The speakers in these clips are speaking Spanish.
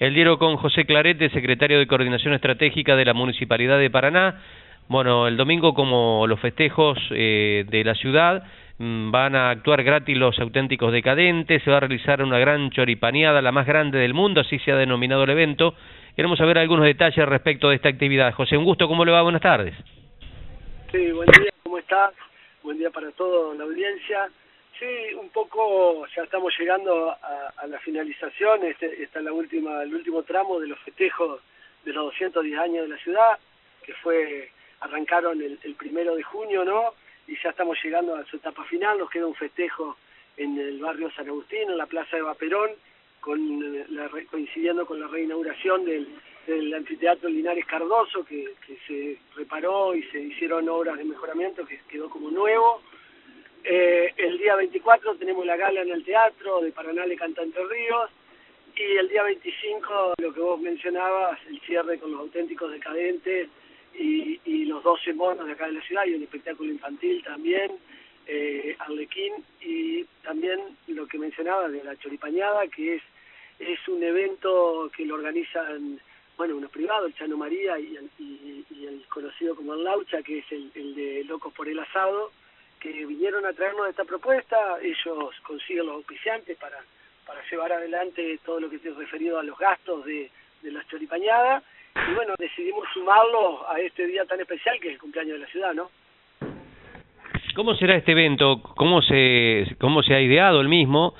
El diálogo con José Clarete, secretario de Coordinación Estratégica de la Municipalidad de Paraná. Bueno, el domingo, como los festejos de la ciudad, van a actuar gratis los auténticos decadentes, se va a realizar una gran choripaneada, la más grande del mundo, así se ha denominado el evento. Queremos saber algunos detalles respecto de esta actividad. José, un gusto, ¿cómo le va? Buenas tardes. Sí, buen día, ¿cómo estás? Buen día para toda la audiencia. Sí, un poco ya estamos llegando a la finalización, está el último tramo de los festejos de los 210 años de la ciudad, que arrancaron el 1 de junio, ¿no? Y ya estamos llegando a su etapa final. Nos queda un festejo en el barrio San Agustín, en la Plaza Eva Perón, coincidiendo con la reinauguración del anfiteatro Linares Cardoso, que se reparó y se hicieron obras de mejoramiento, que quedó como nuevo. El día 24 tenemos la gala en el teatro de Paraná le canta Entre Ríos, y el día 25, lo que vos mencionabas, el cierre con los auténticos decadentes y los 12 monos de acá de la ciudad, y un espectáculo infantil también, Arlequín, y también lo que mencionaba de la choripaneada, que es un evento que lo organizan, bueno, unos privados, el Chano María y el conocido como el Laucha, que es el de Locos por el Asado, que vinieron a traernos esta propuesta. Ellos consiguen los auspiciantes para llevar adelante todo lo que esté referido a los gastos de la choripaneada, y bueno, decidimos sumarlos a este día tan especial que es el cumpleaños de la ciudad, ¿no? ¿Cómo será este evento? ¿Cómo se ha ideado el mismo?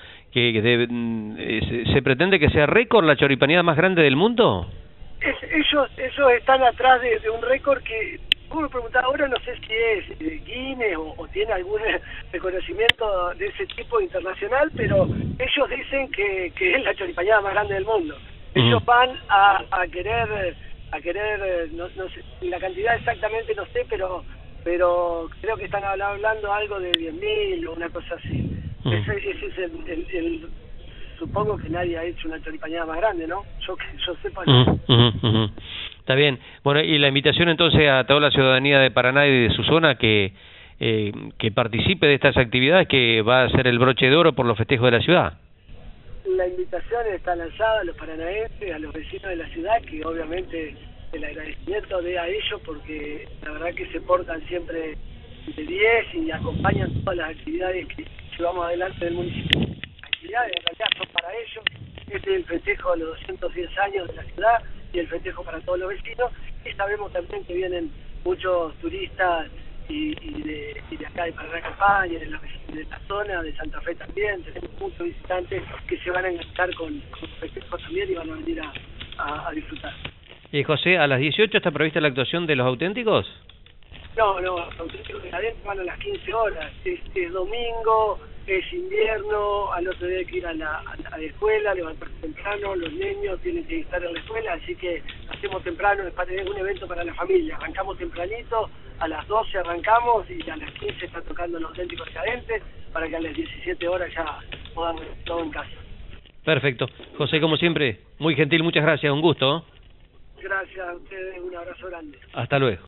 ¿Se pretende que sea récord, la choripaneada más grande del mundo? Ellos están atrás de un récord que, como me preguntaba ahora, no sé si es Guinness o tiene algún reconocimiento de ese tipo internacional, pero ellos dicen que es la choripaneada más grande del mundo. Ellos van a querer, no sé, la cantidad exactamente no sé, pero creo que están hablando algo de 10.000 o una cosa así. Ese es supongo que nadie ha hecho una choripaneada más grande, ¿no? Yo sepa no. Está bien. Bueno, y la invitación entonces a toda la ciudadanía de Paraná y de su zona que participe de estas actividades, que va a ser el broche de oro por los festejos de la ciudad. La invitación está lanzada a los paranaenses, a los vecinos de la ciudad, que obviamente el agradecimiento de a ellos, porque la verdad que se portan siempre de 10 y acompañan todas las actividades que llevamos adelante del municipio. Actividades en realidad son para ellos. Este es el festejo de los 210 años de la ciudad y el festejo para todos los vecinos, y sabemos también que vienen muchos turistas y de acá de Paraná Campaña, de la zona de Santa Fe también. Tenemos muchos visitantes que se van a enganchar con los festejos también y van a venir a disfrutar. José, ¿a las 18 está prevista la actuación de los auténticos? No, los auténticos decadentes van a las 15 horas. Es domingo, es invierno, al otro día hay que ir a la escuela, levantarse temprano, los niños tienen que estar en la escuela, así que hacemos temprano, es para tener un evento para la familia. Arrancamos tempranito, a las 12 arrancamos y a las 15 está tocando los auténticos decadentes, para que a las 17 horas ya podamos ver todo en casa. Perfecto. José, como siempre, muy gentil, muchas gracias, un gusto. Gracias a ustedes, un abrazo grande. Hasta luego.